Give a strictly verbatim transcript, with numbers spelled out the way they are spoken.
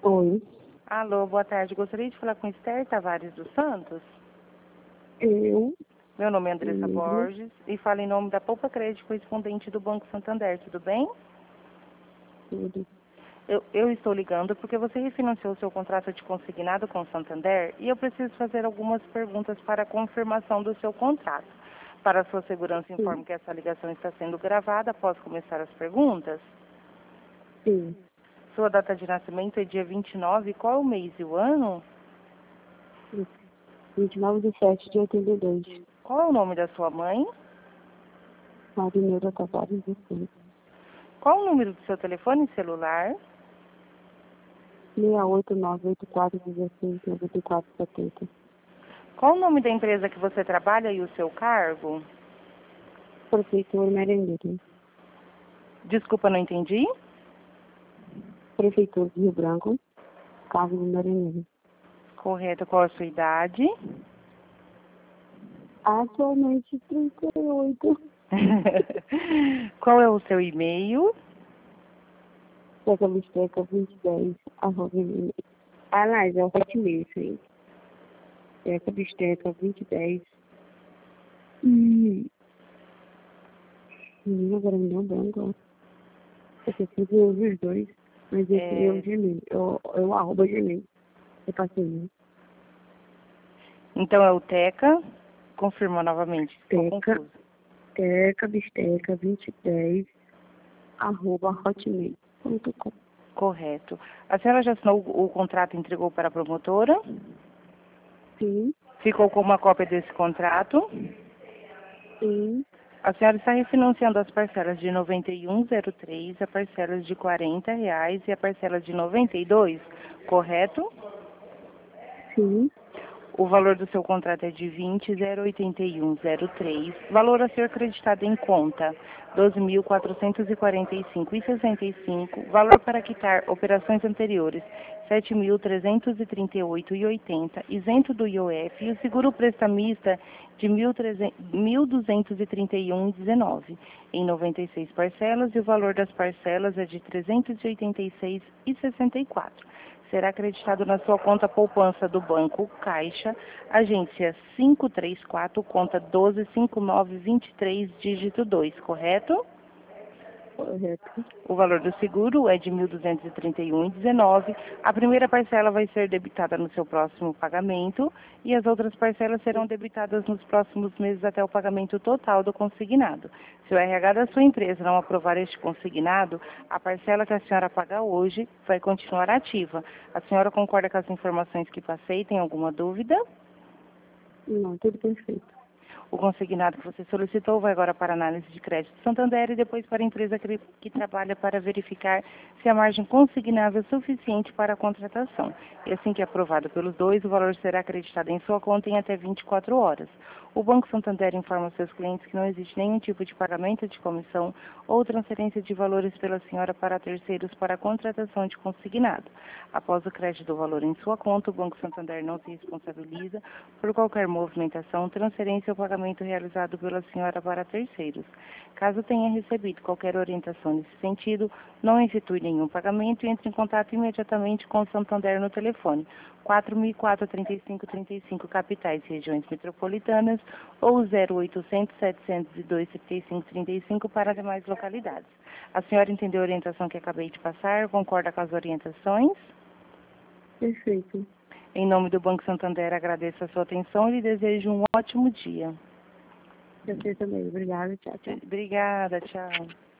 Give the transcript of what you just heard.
Oi, Alô, boa tarde. Gostaria de falar com Esther Tavares dos Santos. eu Meu nome é Andressa mesmo, Borges e falo em nome da Poupa Crédito, correspondente do Banco Santander. Tudo bem? tudo. Eu, eu estou ligando porque você refinanciou seu contrato de consignado com o Santander e eu preciso fazer algumas perguntas para a confirmação do seu contrato. Para sua segurança, informo Sim, que essa ligação está sendo gravada. Posso começar as perguntas? sim. Sua data de nascimento é dia vinte e nove. Qual é o mês e o ano? vinte e nove de sete de oitenta e dois. Qual é o nome da sua mãe? Marineira Tavares do Sul. Qual o número do seu telefone celular? seis oito nove oito quatro um seis nove quatro sete zero. Qual o nome da empresa que você trabalha e o seu cargo? Prefeitura Merendeiro. Desculpa, não entendi. Prefeitura de Rio Branco. Cargo do Merendeiro. Correto, qual a sua idade? Atualmente trinta e oito. Qual é o seu e-mail? Teca Bisteca vinte e dez. Arroba e-mail. Aliás, é o Hotmail, isso aí. Teca Bisteca vinte e dez. Hum. Menina, agora me deu um branco. Eu sempre uso os dois, mas esse é o É, Gmail. Eu, eu arroba Gmail. Eu passei, né? então é o Teca. Confirma novamente, estou Teca, confusa. teca, bisteca, vinte e dez, arroba hotmail ponto com. Correto. A senhora já assinou o, o contrato e entregou para a promotora? Sim, Ficou com uma cópia desse contrato? sim, A senhora está refinanciando as parcelas de noventa e um zero três, a parcelas de quarenta reais e a parcela de noventa e dois, correto? sim, O valor do seu contrato é de vinte mil oitenta e um zero três. Valor a ser acreditado em conta, doze mil quatrocentos e quarenta e cinco e sessenta e cinco. Valor para quitar operações anteriores, sete mil trezentos e trinta e oito e oitenta. Isento do I O F e o seguro prestamista de mil duzentos e trinta e um e dezenove. Em noventa e seis parcelas, e o valor das parcelas é de trezentos e oitenta e seis e sessenta e quatro. Será acreditado na sua conta poupança do Banco Caixa, agência cinco três quatro, conta doze cinco nove vinte e três, dígito dois, correto? correto. O valor do seguro é de mil duzentos e trinta e um e dezenove. A primeira parcela vai ser debitada no seu próximo pagamento e as outras parcelas serão debitadas nos próximos meses até o pagamento total do consignado. Se o R H da sua empresa não aprovar este consignado, a parcela que a senhora paga hoje vai continuar ativa. A senhora concorda com as informações que passei? Tem alguma dúvida? Não, tudo perfeito. O consignado que você solicitou vai agora para a análise de crédito Santander e depois para a empresa que, que trabalha para verificar se a margem consignável é suficiente para a contratação. E assim que aprovado pelos dois, o valor será acreditado em sua conta em até vinte e quatro horas. O Banco Santander informa seus clientes que não existe nenhum tipo de pagamento de comissão ou transferência de valores pela senhora para terceiros para a contratação de consignado. Após o crédito do valor em sua conta, o Banco Santander não se responsabiliza por qualquer movimentação, transferência ou pagamento realizado pela senhora para terceiros. Caso tenha recebido qualquer orientação nesse sentido, não efetue nenhum pagamento e entre em contato imediatamente com o Santander no telefone quatro mil e quatro, trinta e cinco, trinta e cinco, capitais e regiões metropolitanas ou zero oitocentos, setecentos e dois, trinta e cinco, trinta e cinco para demais localidades. A senhora entendeu a orientação que acabei de passar? Concorda com as orientações? Perfeito. Em nome do Banco Santander, agradeço a sua atenção e lhe desejo um ótimo dia. Você também. Obrigada. Tchau, tchau. Obrigada, tchau.